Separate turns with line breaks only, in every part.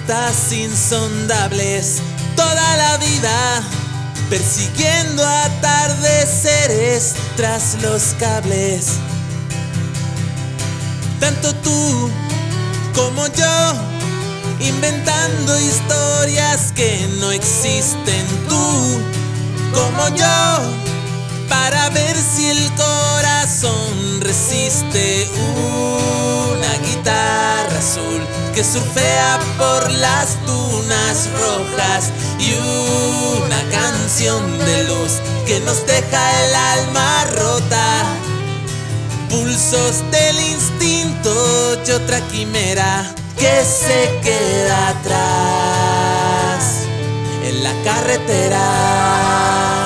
rutas insondables, toda la vida persiguiendo atardeceres tras los cables. Tanto tú como yo, inventando historias que no existen. Tú como yo, para ver si el corazón resiste. Una guitarra azul que surfea por las dunas rojas y una canción de luz que nos deja el alma rota. Pulsos del instinto y otra quimera que se queda atrás en la carretera.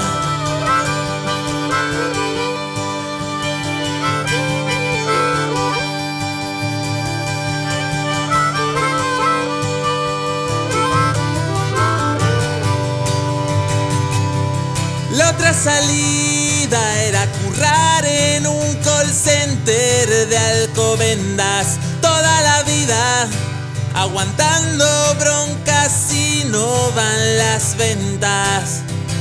La otra salida era currar en un call center de Alcobendas, toda la vida aguantando broncas y no van las ventas.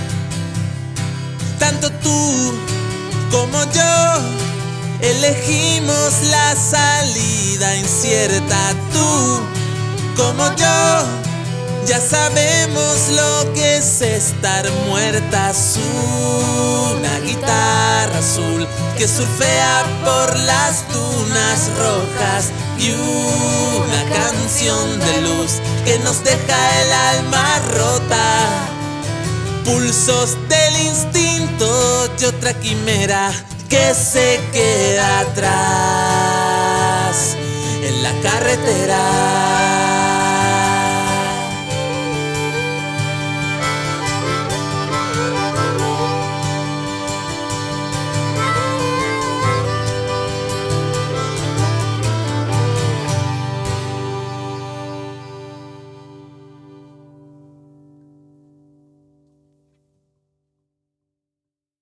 Tanto tú como yo elegimos la salida incierta. Tú como yo ya sabemos lo que es estar muertas. Una guitarra azul que surfea por las dunas rojas y una canción de luz que nos deja el alma rota. Pulsos del instinto y otra quimera que se queda atrás en la carretera.